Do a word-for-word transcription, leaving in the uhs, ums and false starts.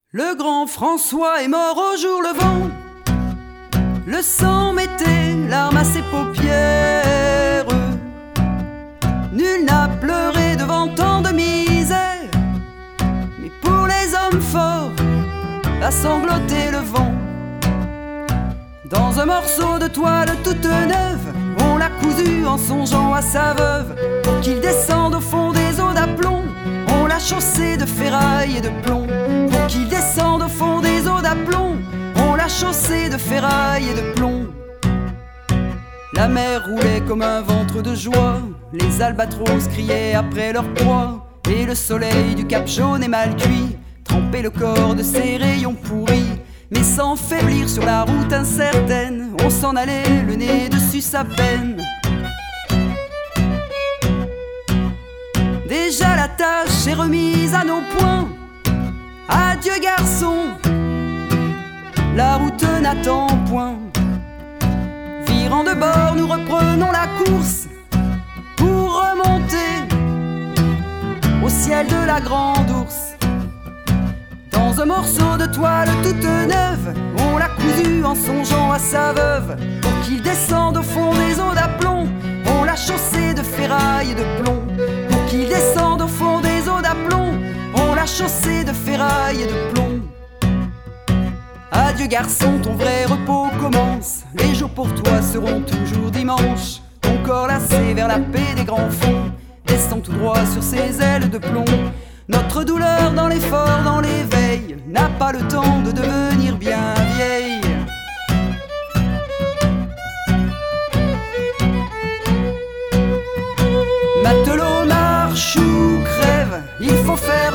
Le grand François est mort au jour levant. Le sang mettait larmes à ses paupières. Nul n'a pleuré devant tant de misère, mais pour les hommes forts a sangloté le vent. Dans un morceau de toile toute neuve, on l'a cousu en songeant à sa veuve. Pour qu'il descende au fond des eaux d'aplomb, on l'a chaussé de ferraille et de plomb. Pour qu'il descende au fond des eaux d'aplomb, on l'a chaussé de ferraille et de plomb. La mer roulait comme un ventre de joie, les albatros criaient après leur proie, et le soleil du cap jaune et mal cuit trempait le corps de ses rayons pourris. Mais sans faiblir sur la route incertaine, on s'en allait le nez dessus sa peine. Déjà la tâche est remise à nos poings. Adieu garçon, la route n'attend point. Virant de bord, nous reprenons la course pour remonter au ciel de la Grande Ourse. Dans un morceau de toile toute neuve, on l'a cousu en songeant à sa veuve. Pour qu'il descende au fond des eaux d'aplomb, on l'a chaussé de ferraille et de plomb. Pour qu'il descende au fond des eaux d'aplomb, on l'a chaussé de ferraille et de plomb. Adieu garçon, ton vrai repos commence. Les jours pour toi seront toujours dimanche. Ton corps lassé vers la paix des grands fonds descend tout droit sur ses ailes de plomb. Notre douleur dans l'effort, dans l'éveil, n'a pas le temps de devenir bien vieille. Matelot marche ou crève, il faut faire